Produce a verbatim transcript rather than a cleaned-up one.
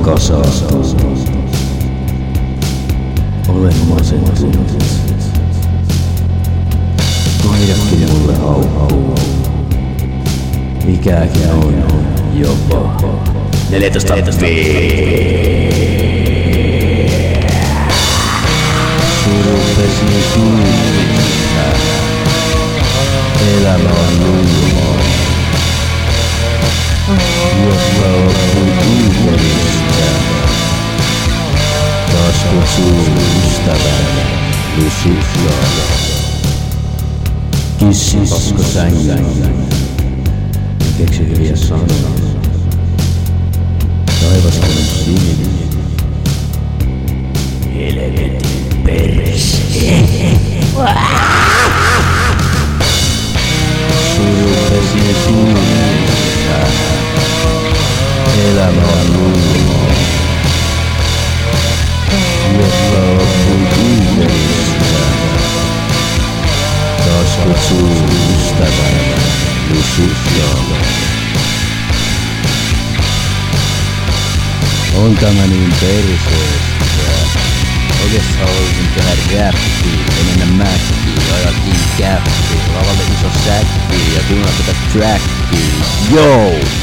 kasaan. Olen masentunut. Kaidakin mulle haukkuu. Mikäkin on jopa neljätoista surupesi suunnista. Elämä on julmaa. Jossa loppui kuukelista. Taas kutsuu ystävän Lucifer. Kissin pasko sängyn. Keksi hyviä sanoja. Taivastunut sininen. Helvetin perse. Surupesi suunnista. Elämä on julmaa. Jossa loppui kuukelista. Taas kutsuu ystävän Lucifer. On tämä niin perseestä. Oikeassa haluaisin tehdä räppiä ja mennä mäkkiin. Ajakin käppiin, lavalle iso säkkiin ja kuunnella tätä trackia. Joo!